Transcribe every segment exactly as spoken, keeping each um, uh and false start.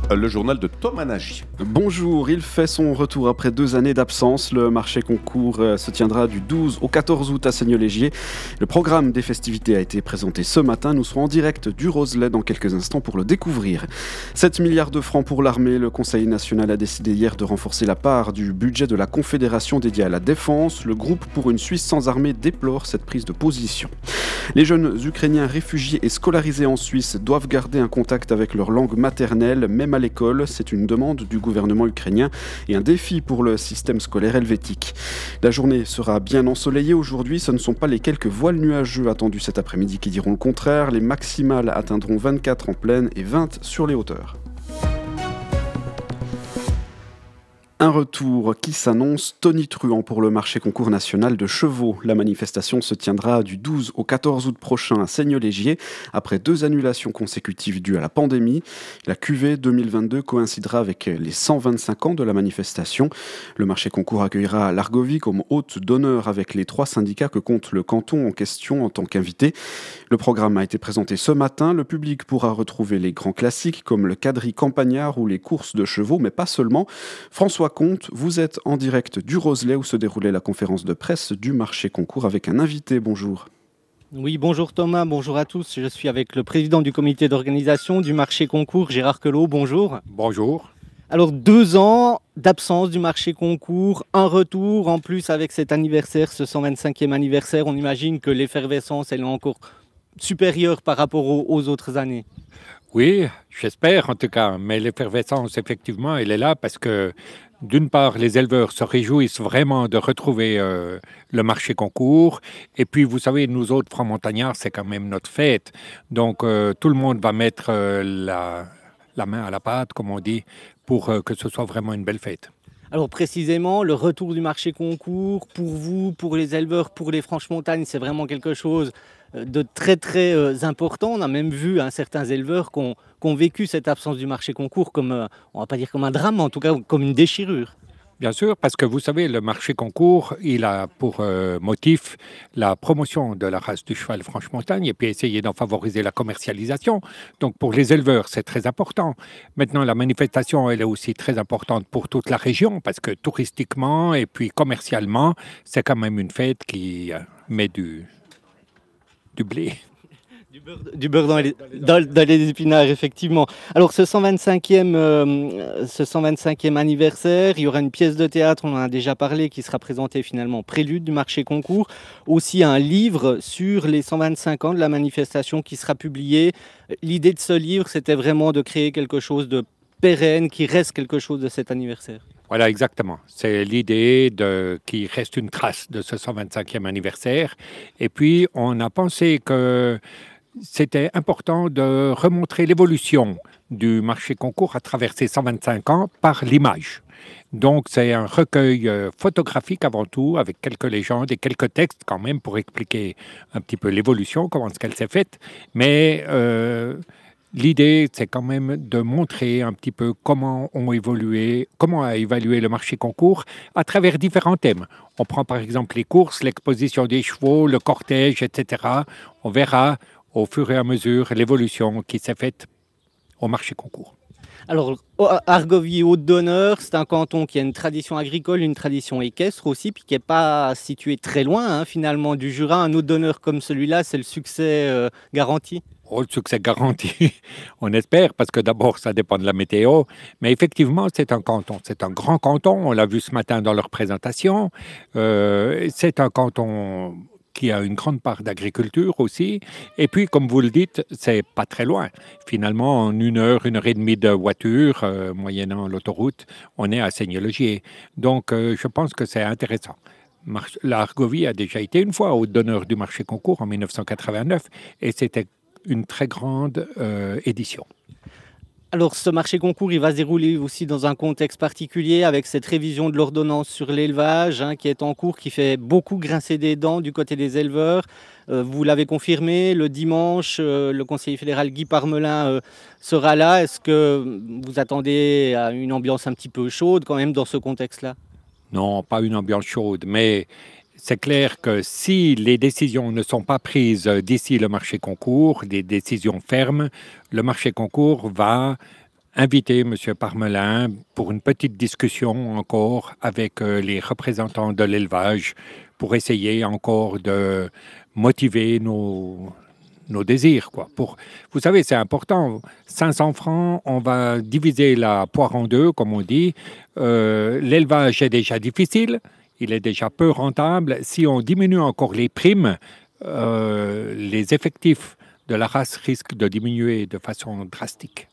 Le journal de Thomas Nagy. Bonjour, il fait son retour après deux années d'absence. Le marché concours se tiendra du douze au quatorze août à Seigneur-Légier. Le programme des festivités a été présenté ce matin. Nous serons en direct du Roselet dans quelques instants pour le découvrir. sept milliards de francs pour l'armée. Le Conseil national a décidé hier de renforcer la part du budget de la Confédération dédiée à la défense. Le groupe pour une Suisse sans armée déplore cette prise de position. Les jeunes Ukrainiens réfugiés et scolarisés en Suisse doivent garder un contact avec leur langue maternelle, même à l'école. C'est une demande du gouvernement ukrainien et un défi pour le système scolaire helvétique. La journée sera bien ensoleillée aujourd'hui. Ce ne sont pas les quelques voiles nuageux attendus cet après-midi qui diront le contraire. Les maximales atteindront vingt-quatre en plaine et vingt sur les hauteurs. Un retour qui s'annonce tonitruant pour le marché concours national de chevaux. La manifestation se tiendra du douze au quatorze août prochain à Seigneur-Légier, après deux annulations consécutives dues à la pandémie. La Q V deux mille vingt-deux coïncidera avec les cent vingt-cinq ans de la manifestation. Le marché concours accueillera l'Argovie comme hôte d'honneur avec les trois syndicats que compte le canton en question en tant qu'invité. Le programme a été présenté ce matin. Le public pourra retrouver les grands classiques comme le quadrille campagnard ou les courses de chevaux, mais pas seulement. François Comte, vous êtes en direct du Roselet où se déroulait la conférence de presse du marché concours avec un invité. Bonjour. Oui, bonjour Thomas, bonjour à tous. Je suis avec le président du comité d'organisation du marché concours, Gérard Queloz. Bonjour. Bonjour. Alors, deux ans d'absence du marché concours, un retour en plus avec cet anniversaire, ce cent vingt-cinquième anniversaire. On imagine que l'effervescence, elle est encore supérieure par rapport aux, aux autres années. Oui, j'espère en tout cas, mais l'effervescence, effectivement, elle est là parce que, d'une part, les éleveurs se réjouissent vraiment de retrouver euh, le marché concours. Et puis, vous savez, nous autres, francs montagnards, c'est quand même notre fête. Donc, euh, tout le monde va mettre euh, la, la main à la pâte, comme on dit, pour euh, que ce soit vraiment une belle fête. Alors précisément, le retour du marché concours, pour vous, pour les éleveurs, pour les Franches-Montagnes, c'est vraiment quelque chose de très très euh, important. On a même vu hein, certains éleveurs qui ont, qui ont vécu cette absence du marché concours comme, euh, on va pas dire comme un drame, mais en tout cas comme une déchirure. Bien sûr, parce que vous savez, le marché concours, il a pour euh, motif la promotion de la race du cheval Franche-Montagne et puis essayer d'en favoriser la commercialisation. Donc pour les éleveurs, c'est très important. Maintenant, la manifestation, elle est aussi très importante pour toute la région parce que touristiquement et puis commercialement, c'est quand même une fête qui euh, met du, du blé. Du beurre, du beurre dans, les, dans, dans les épinards, effectivement. Alors, ce cent vingt-cinquième, euh, ce cent vingt-cinquième anniversaire, il y aura une pièce de théâtre, on en a déjà parlé, qui sera présentée finalement prélude du marché concours. Aussi un livre sur les cent vingt-cinq ans de la manifestation qui sera publié. L'idée de ce livre, c'était vraiment de créer quelque chose de pérenne, qui reste quelque chose de cet anniversaire. Voilà, exactement. C'est l'idée de qu'il reste une trace de ce cent vingt-cinquième anniversaire. Et puis, on a pensé que c'était important de remontrer l'évolution du marché concours à travers ces cent vingt-cinq ans par l'image. Donc, c'est un recueil photographique avant tout, avec quelques légendes et quelques textes quand même pour expliquer un petit peu l'évolution, comment est-ce qu'elle s'est faite. Mais euh, l'idée, c'est quand même de montrer un petit peu comment ont évolué, comment a évalué le marché concours à travers différents thèmes. On prend par exemple les courses, l'exposition des chevaux, le cortège, et cetera. On verra au fur et à mesure l'évolution qui s'est faite au marché concours. Alors, Argovie Hôte d'Honneur, c'est un canton qui a une tradition agricole, une tradition équestre aussi, puis qui n'est pas situé très loin hein, finalement du Jura. Un hôte d'honneur comme celui-là, c'est le succès euh, garanti? Oh, le succès garanti, on espère, parce que d'abord, ça dépend de la météo. Mais effectivement, c'est un canton, c'est un grand canton. On l'a vu ce matin dans leur présentation. Euh, c'est un canton qui a une grande part d'agriculture aussi. Et puis, comme vous le dites, c'est pas très loin. Finalement, en une heure, une heure et demie de voiture, euh, moyennant l'autoroute, on est à Seigneur-Légier. Donc, euh, je pense que c'est intéressant. L'Argovie a déjà été une fois hôte d'honneur du marché concours en dix-neuf cent quatre-vingt-neuf et c'était une très grande euh, édition. Alors, ce marché concours, il va se dérouler aussi dans un contexte particulier avec cette révision de l'ordonnance sur l'élevage hein, qui est en cours, qui fait beaucoup grincer des dents du côté des éleveurs. Euh, vous l'avez confirmé, le dimanche, euh, le conseiller fédéral Guy Parmelin euh, sera là. Est-ce que vous attendez à une ambiance un petit peu chaude quand même dans ce contexte-là? Non, pas une ambiance chaude, mais c'est clair que si les décisions ne sont pas prises d'ici le marché concours, des décisions fermes, le marché concours va inviter M. Parmelin pour une petite discussion encore avec euh, les représentants de l'élevage pour essayer encore de motiver nos, nos désirs, quoi. Pour, vous savez, c'est important. cinq cents francs, on va diviser la poire en deux, comme on dit. Euh, l'élevage est déjà difficile, il est déjà peu rentable. Si on diminue encore les primes, euh, les effectifs de la race risquent de diminuer de façon drastique.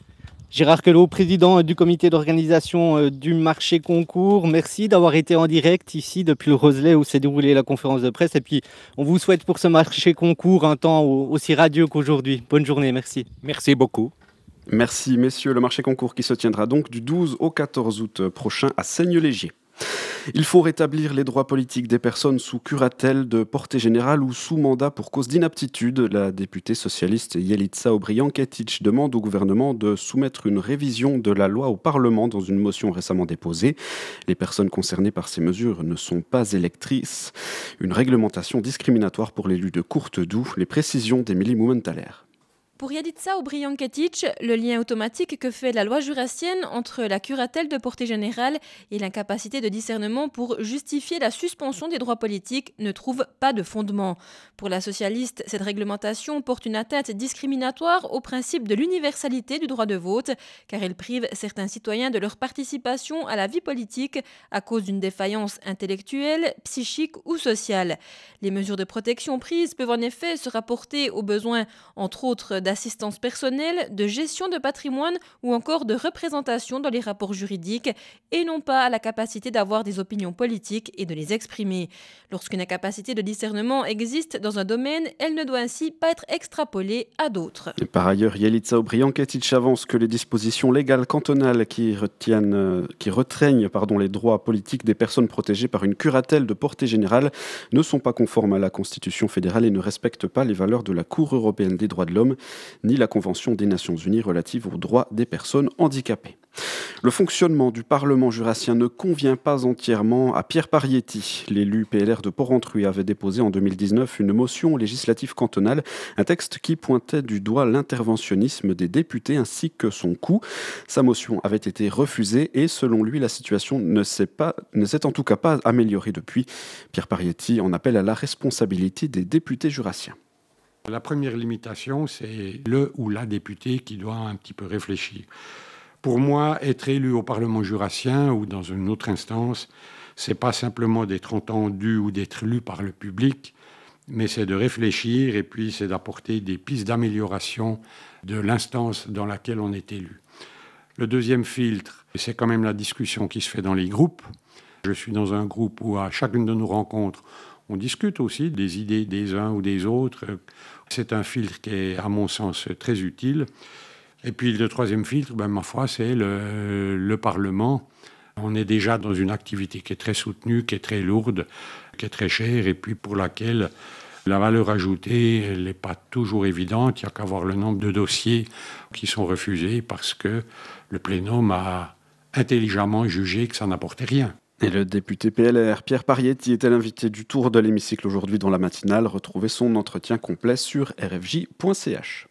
Gérard Queloz, président du comité d'organisation euh, du marché concours, merci d'avoir été en direct ici depuis le Roselay où s'est déroulée la conférence de presse. Et puis, on vous souhaite pour ce marché concours un temps aussi radieux qu'aujourd'hui. Bonne journée, merci. Merci beaucoup. Merci messieurs. Le marché concours qui se tiendra donc du douze au quatorze août prochain à Seigneux-Légier. Il faut rétablir les droits politiques des personnes sous curatelle de portée générale ou sous mandat pour cause d'inaptitude. La députée socialiste Yelica Obrian-Ketic demande au gouvernement de soumettre une révision de la loi au Parlement dans une motion récemment déposée. Les personnes concernées par ces mesures ne sont pas électrices. Une réglementation discriminatoire pour l'élu de Courtedoux. Les précisions d'Émilie Moumentaler. Pour Yelica Obrian-Ketic, le lien automatique que fait la loi jurassienne entre la curatelle de portée générale et l'incapacité de discernement pour justifier la suspension des droits politiques ne trouve pas de fondement. Pour la socialiste, cette réglementation porte une atteinte discriminatoire au principe de l'universalité du droit de vote, car elle prive certains citoyens de leur participation à la vie politique à cause d'une défaillance intellectuelle, psychique ou sociale. Les mesures de protection prises peuvent en effet se rapporter aux besoins, entre autres, d'assistance personnelle, de gestion de patrimoine ou encore de représentation dans les rapports juridiques et non pas à la capacité d'avoir des opinions politiques et de les exprimer. Lorsqu'une incapacité de discernement existe dans un domaine, elle ne doit ainsi pas être extrapolée à d'autres. Et par ailleurs, Yelica Obrian-Ketic avance que les dispositions légales cantonales qui, retiennent, euh, qui restreignent pardon, les droits politiques des personnes protégées par une curatelle de portée générale ne sont pas conformes à la Constitution fédérale et ne respectent pas les valeurs de la Cour européenne des droits de l'homme ni la Convention des Nations Unies relative aux droits des personnes handicapées. Le fonctionnement du Parlement jurassien ne convient pas entièrement à Pierre Parietti. L'élu P L R de Porrentruy avait déposé en deux mille dix-neuf une motion législative cantonale, un texte qui pointait du doigt l'interventionnisme des députés ainsi que son coût. Sa motion avait été refusée et selon lui, la situation ne s'est pas, ne s'est en tout cas pas améliorée depuis. Pierre Parietti en appelle à la responsabilité des députés jurassiens. La première limitation, c'est le ou la députée qui doit un petit peu réfléchir. Pour moi, être élu au Parlement jurassien ou dans une autre instance, c'est pas simplement d'être entendu ou d'être lu par le public, mais c'est de réfléchir et puis c'est d'apporter des pistes d'amélioration de l'instance dans laquelle on est élu. Le deuxième filtre, c'est quand même la discussion qui se fait dans les groupes. Je suis dans un groupe où à chacune de nos rencontres, on discute aussi des idées des uns ou des autres. C'est un filtre qui est, à mon sens, très utile. Et puis le troisième filtre, ben, ma foi, c'est le, le Parlement. On est déjà dans une activité qui est très soutenue, qui est très lourde, qui est très chère, et puis pour laquelle la valeur ajoutée n'est pas toujours évidente. Il n'y a qu'à voir le nombre de dossiers qui sont refusés parce que le plénum a intelligemment jugé que ça n'apportait rien. Et le député P L R Pierre Parietti était l'invité du tour de l'hémicycle aujourd'hui dans la matinale. Retrouvez son entretien complet sur r f j point c h.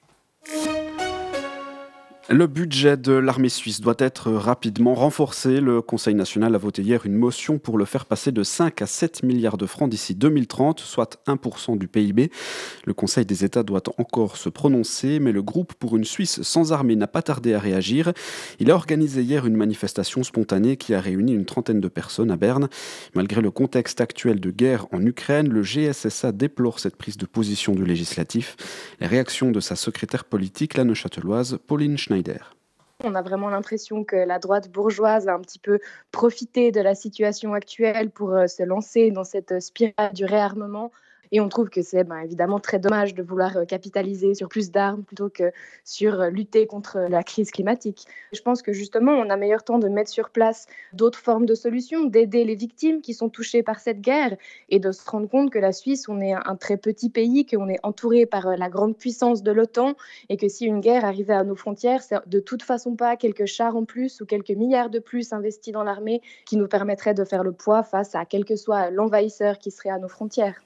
Le budget de l'armée suisse doit être rapidement renforcé. Le Conseil national a voté hier une motion pour le faire passer de cinq à sept milliards de francs d'ici deux mille trente, soit un pour cent du P I B. Le Conseil des États doit encore se prononcer, mais le groupe pour une Suisse sans armée n'a pas tardé à réagir. Il a organisé hier une manifestation spontanée qui a réuni une trentaine de personnes à Berne. Malgré le contexte actuel de guerre en Ukraine, le G S S A déplore cette prise de position du législatif. Les réactions de sa secrétaire politique, la neuchâteloise Pauline Schneider. On a vraiment l'impression que la droite bourgeoise a un petit peu profité de la situation actuelle pour euh, se lancer dans cette spirale du réarmement. Et on trouve que c'est ben, évidemment très dommage de vouloir capitaliser sur plus d'armes plutôt que sur lutter contre la crise climatique. Je pense que justement, on a meilleur temps de mettre sur place d'autres formes de solutions, d'aider les victimes qui sont touchées par cette guerre et de se rendre compte que la Suisse, on est un très petit pays, qu'on est entouré par la grande puissance de l'OTAN et que si une guerre arrivait à nos frontières, c'est de toute façon pas quelques chars en plus ou quelques milliards de plus investis dans l'armée qui nous permettraient de faire le poids face à quel que soit l'envahisseur qui serait à nos frontières.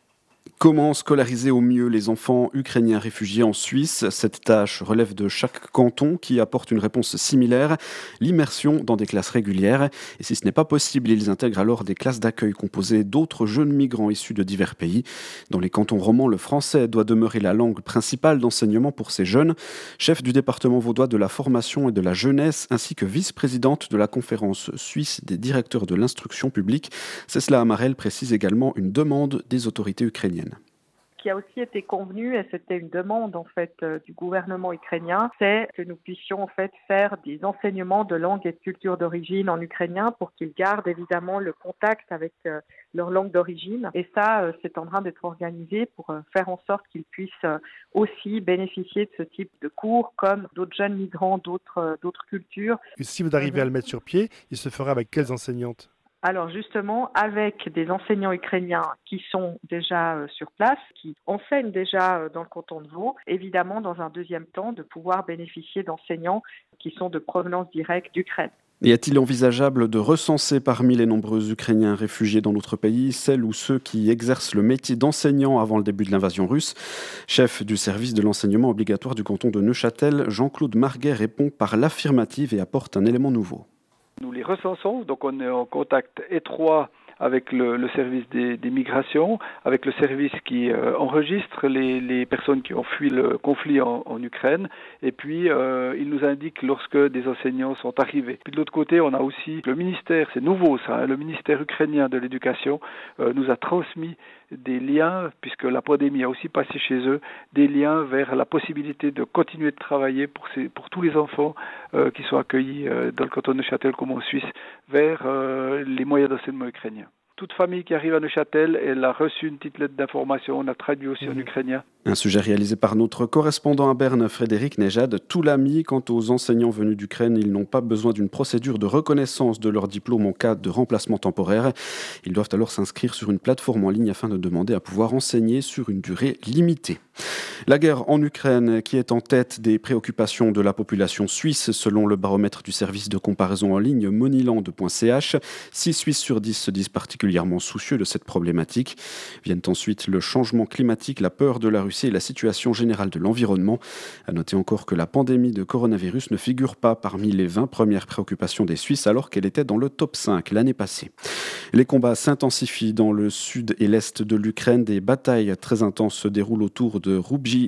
Comment scolariser au mieux les enfants ukrainiens réfugiés en Suisse ? Cette tâche relève de chaque canton qui apporte une réponse similaire, l'immersion dans des classes régulières. Et si ce n'est pas possible, ils intègrent alors des classes d'accueil composées d'autres jeunes migrants issus de divers pays. Dans les cantons romans, le français doit demeurer la langue principale d'enseignement pour ces jeunes. Chef du département vaudois de la formation et de la jeunesse, ainsi que vice-présidente de la conférence suisse des directeurs de l'instruction publique, Cécile Amarel précise également une demande des autorités ukrainiennes. Qui a aussi été convenu, et c'était une demande en fait euh, du gouvernement ukrainien, c'est que nous puissions en fait faire des enseignements de langue et de culture d'origine en ukrainien pour qu'ils gardent évidemment le contact avec euh, leur langue d'origine. Et ça, euh, c'est en train d'être organisé pour euh, faire en sorte qu'ils puissent euh, aussi bénéficier de ce type de cours comme d'autres jeunes migrants d'autres, euh, d'autres cultures. Et si vous arrivez à le mettre sur pied, il se fera avec quelles enseignantes ? Alors justement, avec des enseignants ukrainiens qui sont déjà euh, sur place, qui enseignent déjà euh, dans le canton de Vaud, évidemment dans un deuxième temps de pouvoir bénéficier d'enseignants qui sont de provenance directe d'Ukraine. Et est-il envisageable de recenser parmi les nombreux Ukrainiens réfugiés dans notre pays celles ou ceux qui exercent le métier d'enseignant avant le début de l'invasion russe ? Chef du service de l'enseignement obligatoire du canton de Neuchâtel, Jean-Claude Marguet répond par l'affirmative et apporte un élément nouveau. Nous les recensons, donc on est en contact étroit avec le, le service des, des migrations, avec le service qui euh, enregistre les, les personnes qui ont fui le conflit en, en Ukraine, et puis euh, il nous indique lorsque des enseignants sont arrivés. Puis de l'autre côté, on a aussi le ministère, c'est nouveau ça, hein, le ministère ukrainien de l'éducation euh, nous a transmis des liens, puisque la pandémie a aussi passé chez eux, des liens vers la possibilité de continuer de travailler pour, ces, pour tous les enfants euh, qui sont accueillis euh, dans le canton de Neuchâtel comme en Suisse, vers euh, les moyens d'enseignement ukrainiens. Toute famille qui arrive à Neuchâtel, elle a reçu une petite lettre d'information, on a traduit aussi mmh. en ukrainien. Un sujet réalisé par notre correspondant à Berne, Frédéric Nejad. Tout l'a mis. Quant aux enseignants venus d'Ukraine, ils n'ont pas besoin d'une procédure de reconnaissance de leur diplôme en cas de remplacement temporaire. Ils doivent alors s'inscrire sur une plateforme en ligne afin de demander à pouvoir enseigner sur une durée limitée. La guerre en Ukraine qui est en tête des préoccupations de la population suisse, selon le baromètre du service de comparaison en ligne moneyland point c h. six Suisses sur dix se disent particulièrement soucieux de cette problématique. Viennent ensuite le changement climatique, la peur de la Russie et la situation générale de l'environnement. À noter encore que la pandémie de coronavirus ne figure pas parmi les vingt premières préoccupations des Suisses alors qu'elle était dans le top cinq l'année passée. Les combats s'intensifient dans le sud et l'est de l'Ukraine. Des batailles très intenses se déroulent autour de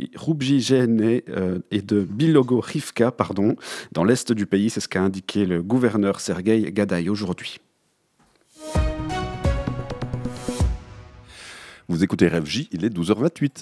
Rubjigene euh, et de Bilogorivka, pardon, dans l'est du pays. C'est ce qu'a indiqué le gouverneur Sergueï Gadaï aujourd'hui. Vous écoutez R F J, il est douze heures vingt-huit.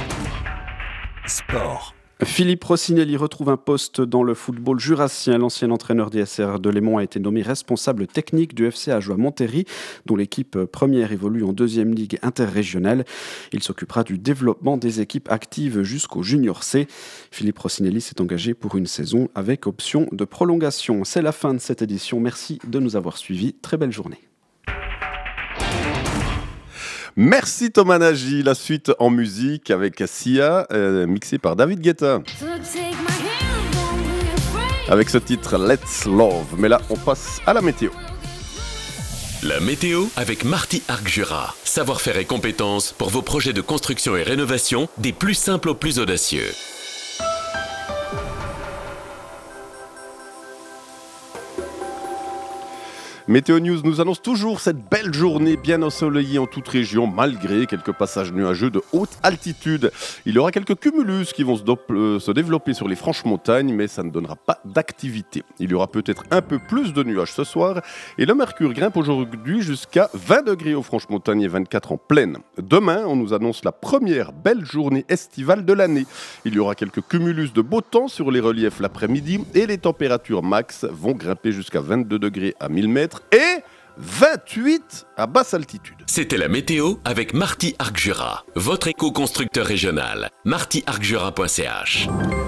Sport. Philippe Rossinelli retrouve un poste dans le football jurassien. L'ancien entraîneur des S R de Lémont a été nommé responsable technique du F C Ajoie-Montéry, dont l'équipe première évolue en deuxième ligue interrégionale. Il s'occupera du développement des équipes actives jusqu'au Junior C. Philippe Rossinelli s'est engagé pour une saison avec option de prolongation. C'est la fin de cette édition. Merci de nous avoir suivis. Très belle journée. Merci Thomas Nagy. La suite en musique avec Sia, euh, mixée par David Guetta. Avec ce titre Let's Love. Mais là, on passe à la météo. La météo avec Marty Arc-Jura. Savoir-faire et compétences pour vos projets de construction et rénovation des plus simples aux plus audacieux. Météo News nous annonce toujours cette belle journée bien ensoleillée en toute région, malgré quelques passages nuageux de haute altitude. Il y aura quelques cumulus qui vont se, do- euh, se développer sur les franches montagnes, mais ça ne donnera pas d'activité. Il y aura peut-être un peu plus de nuages ce soir, et le mercure grimpe aujourd'hui jusqu'à vingt degrés aux franches montagnes et vingt-quatre en plaine. Demain, on nous annonce la première belle journée estivale de l'année. Il y aura quelques cumulus de beau temps sur les reliefs l'après-midi, et les températures max vont grimper jusqu'à vingt-deux degrés à mille mètres, et vingt-huit à basse altitude. C'était la météo avec Marty Arc-Jura, votre éco-constructeur régional. marty arc jura point c h.